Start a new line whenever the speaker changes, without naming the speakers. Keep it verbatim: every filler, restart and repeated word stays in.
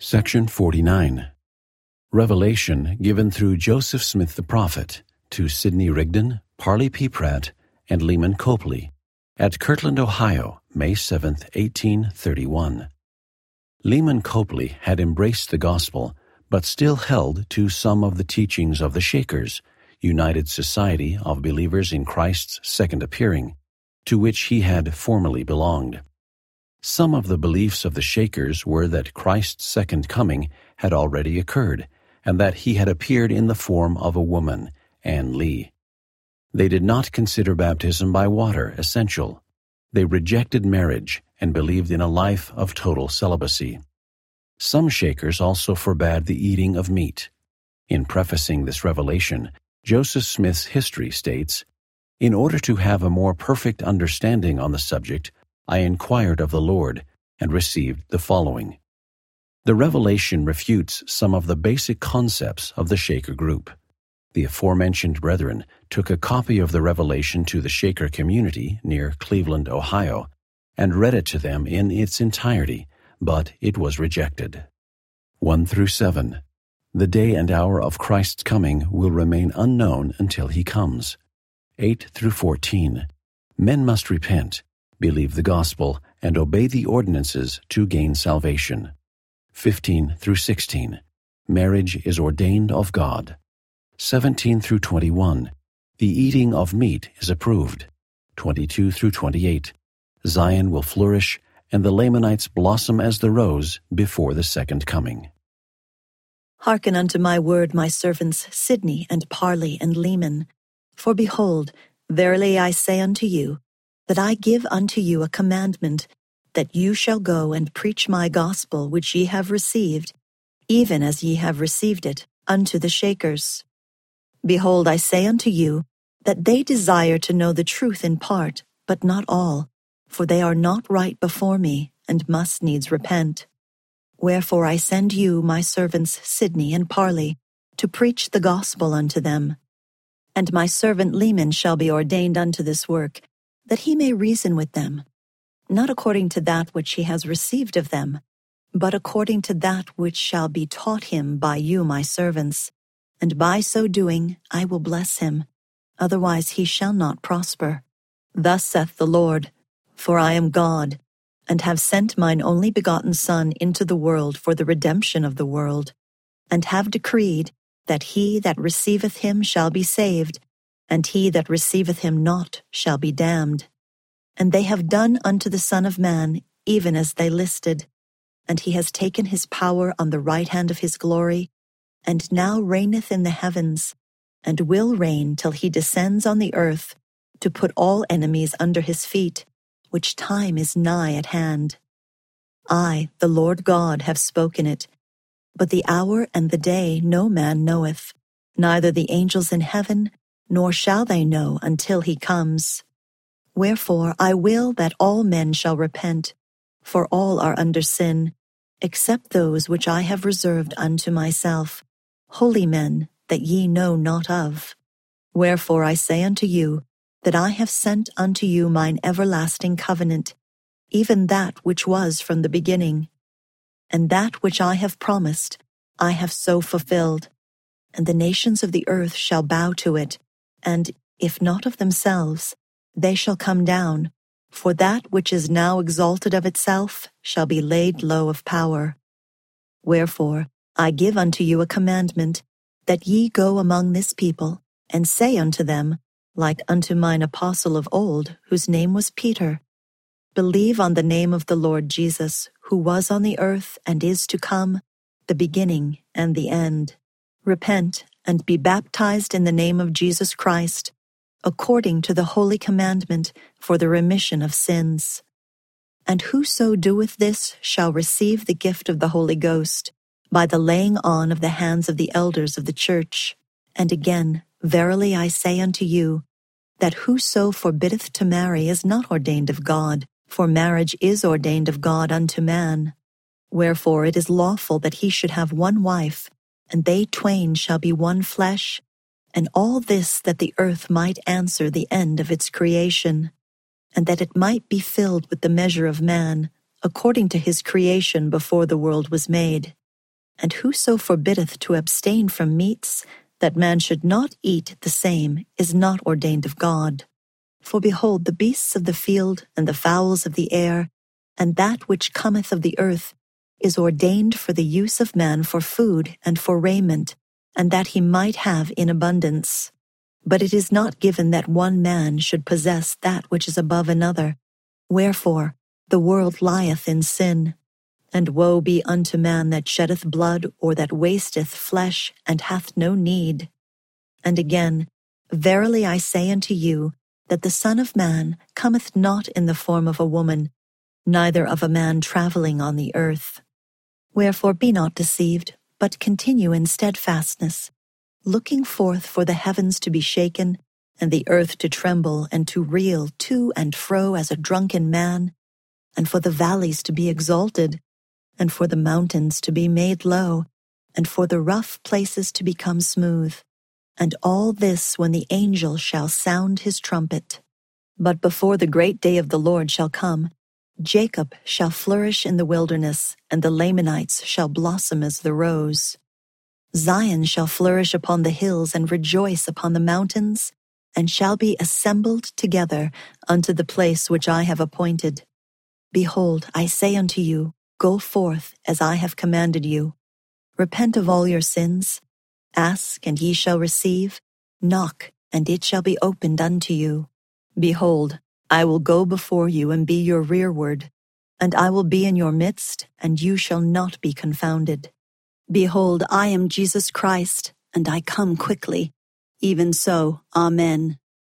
Section forty-nine. Revelation given through Joseph Smith the Prophet to Sidney Rigdon, Parley P. Pratt, and Lyman Copley at Kirtland, Ohio, May seventh, eighteen thirty-one. Lyman Copley had embraced the gospel, but still held to some of the teachings of the Shakers, United Society of Believers in Christ's Second Appearing, to which he had formerly belonged. Some of the beliefs of the Shakers were that Christ's second coming had already occurred, and that he had appeared in the form of a woman, Ann Lee. They did not consider baptism by water essential. They rejected marriage and believed in a life of total celibacy. Some Shakers also forbade the eating of meat. In prefacing this revelation, Joseph Smith's history states, "In order to have a more perfect understanding on the subject, I inquired of the Lord and received the following." The revelation refutes some of the basic concepts of the Shaker group. The aforementioned brethren took a copy of the revelation to the Shaker community near Cleveland, Ohio, and read it to them in its entirety, but it was rejected. one through seven. The day and hour of Christ's coming will remain unknown until he comes. eight through fourteen. Men must repent, believe the gospel, and obey the ordinances to gain salvation. fifteen through sixteen. Marriage is ordained of God. seventeen through twenty-one. The eating of meat is approved. twenty-two through twenty-eight. Zion will flourish, and the Lamanites blossom as the rose before the second coming.
Hearken unto my word, my servants Sidney and Parley and Lyman. For behold, verily I say unto you, that I give unto you a commandment, that you shall go and preach my gospel which ye have received, even as ye have received it, unto the Shakers. Behold, I say unto you, that they desire to know the truth in part, but not all, for they are not right before me, and must needs repent. Wherefore I send you, my servants Sidney and Parley, to preach the gospel unto them. And my servant Lyman shall be ordained unto this work, that he may reason with them, not according to that which he has received of them, but according to that which shall be taught him by you, my servants. And by so doing I will bless him, otherwise he shall not prosper. Thus saith the Lord, for I am God, and have sent mine only begotten Son into the world for the redemption of the world, and have decreed that he that receiveth him shall be saved, and he that receiveth him not shall be damned. And they have done unto the Son of Man even as they listed, and he has taken his power on the right hand of his glory, and now reigneth in the heavens, and will reign till he descends on the earth, to put all enemies under his feet, which time is nigh at hand. I, the Lord God, have spoken it, but the hour and the day no man knoweth, neither the angels in heaven, nor shall they know until he comes. Wherefore I will that all men shall repent, for all are under sin, except those which I have reserved unto myself, holy men that ye know not of. Wherefore I say unto you, that I have sent unto you mine everlasting covenant, even that which was from the beginning. And that which I have promised, I have so fulfilled. And the nations of the earth shall bow to it, and, if not of themselves, they shall come down, for that which is now exalted of itself shall be laid low of power. Wherefore I give unto you a commandment, that ye go among this people, and say unto them, like unto mine apostle of old, whose name was Peter, believe on the name of the Lord Jesus, who was on the earth and is to come, the beginning and the end. Repent and be baptized in the name of Jesus Christ, according to the holy commandment for the remission of sins. And whoso doeth this shall receive the gift of the Holy Ghost, by the laying on of the hands of the elders of the church. And again, verily I say unto you, that whoso forbiddeth to marry is not ordained of God, for marriage is ordained of God unto man. Wherefore it is lawful that he should have one wife, and they twain shall be one flesh, and all this that the earth might answer the end of its creation, and that it might be filled with the measure of man, according to his creation before the world was made. And whoso forbiddeth to abstain from meats, that man should not eat the same, is not ordained of God. For behold, the beasts of the field, and the fowls of the air, and that which cometh of the earth, is ordained for the use of man for food and for raiment, and that he might have in abundance. But it is not given that one man should possess that which is above another. Wherefore the world lieth in sin. And woe be unto man that sheddeth blood, or that wasteth flesh, and hath no need. And again, verily I say unto you, that the Son of Man cometh not in the form of a woman, neither of a man traveling on the earth. Wherefore be not deceived, but continue in steadfastness, looking forth for the heavens to be shaken, and the earth to tremble and to reel to and fro as a drunken man, and for the valleys to be exalted, and for the mountains to be made low, and for the rough places to become smooth, and all this when the angel shall sound his trumpet. But before the great day of the Lord shall come, Jacob shall flourish in the wilderness, and the Lamanites shall blossom as the rose. Zion shall flourish upon the hills and rejoice upon the mountains, and shall be assembled together unto the place which I have appointed. Behold, I say unto you, go forth as I have commanded you. Repent of all your sins. Ask, and ye shall receive. Knock, and it shall be opened unto you. Behold, I will go before you and be your rearward, and I will be in your midst, and you shall not be confounded. Behold, I am Jesus Christ, and I come quickly. Even so, Amen.